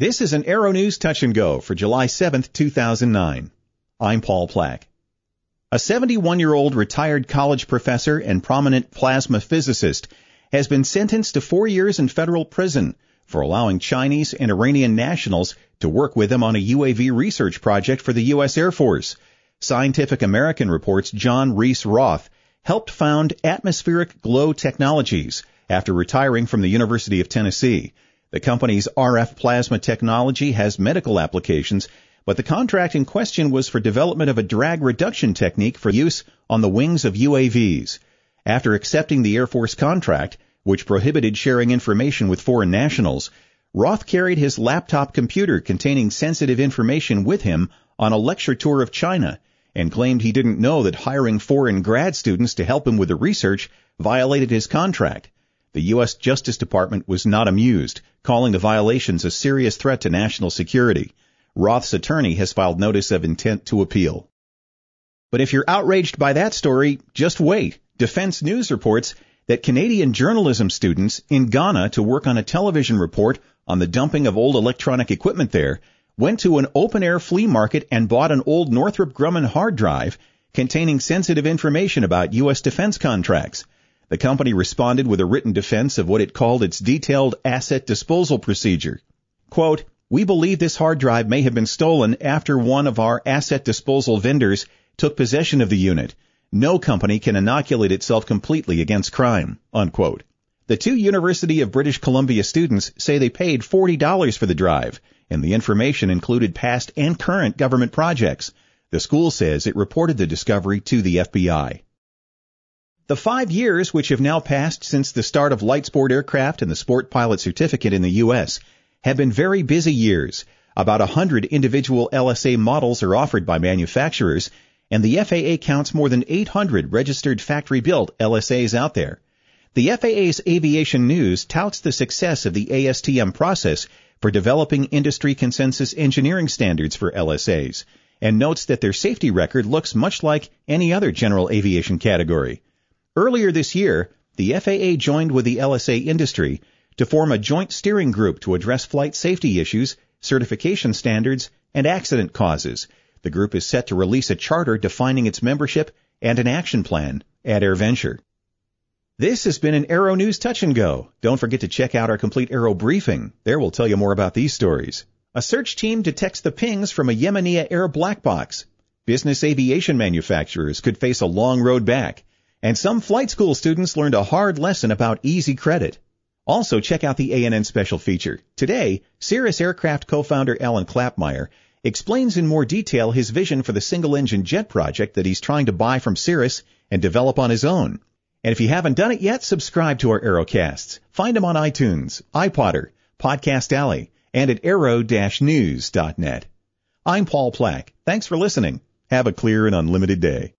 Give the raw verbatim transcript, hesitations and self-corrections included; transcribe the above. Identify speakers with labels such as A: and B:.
A: This is an Aero News Touch and Go for July seventh, two thousand nine. I'm Paul Plack. A seventy-one-year-old retired college professor and prominent plasma physicist has been sentenced to four years in federal prison for allowing Chinese and Iranian nationals to work with him on a U A V research project for the U S Air Force. Scientific American reports John Reese Roth helped found Atmospheric Glow Technologies after retiring from the University of Tennessee. The company's R F plasma technology has medical applications, but the contract in question was for development of a drag reduction technique for use on the wings of U A Vs. After accepting the Air Force contract, which prohibited sharing information with foreign nationals, Roth carried his laptop computer containing sensitive information with him on a lecture tour of China and claimed he didn't know that hiring foreign grad students to help him with the research violated his contract. The U S Justice Department was not amused, calling the violations a serious threat to national security. Roth's attorney has filed notice of intent to appeal. But if you're outraged by that story, just wait. Defense News reports that Canadian journalism students in Ghana to work on a television report on the dumping of old electronic equipment there went to an open-air flea market and bought an old Northrop Grumman hard drive containing sensitive information about U S defense contracts. The company responded with a written defense of what it called its detailed asset disposal procedure. Quote, "We believe this hard drive may have been stolen after one of our asset disposal vendors took possession of the unit. No company can inoculate itself completely against crime." Unquote. The two University of British Columbia students say they paid forty dollars for the drive, and the information included past and current government projects. The school says it reported the discovery to the F B I. The five years which have now passed since the start of light sport aircraft and the sport pilot certificate in the U S have been very busy years. About one hundred individual L S A models are offered by manufacturers, and the F A A counts more than eight hundred registered factory-built L S As out there. The F A A's Aviation News touts the success of the A S T M process for developing industry consensus engineering standards for L S As, and notes that their safety record looks much like any other general aviation category. Earlier this year, the F A A joined with the L S A industry to form a joint steering group to address flight safety issues, certification standards, and accident causes. The group is set to release a charter defining its membership and an action plan at AirVenture. This has been an Aero News Touch and Go. Don't forget to check out our complete Aero briefing. There we'll tell you more about these stories. A search team detects the pings from a Yemenia Air black box. Business aviation manufacturers could face a long road back. And some flight school students learned a hard lesson about easy credit. Also, check out the A N N special feature. Today, Cirrus Aircraft co-founder Alan Klappmeyer explains in more detail his vision for the single-engine jet project that he's trying to buy from Cirrus and develop on his own. And if you haven't done it yet, subscribe to our Aerocasts. Find them on iTunes, iPodder, Podcast Alley, and at aero dash news dot net. I'm Paul Plack. Thanks for listening. Have a clear and unlimited day.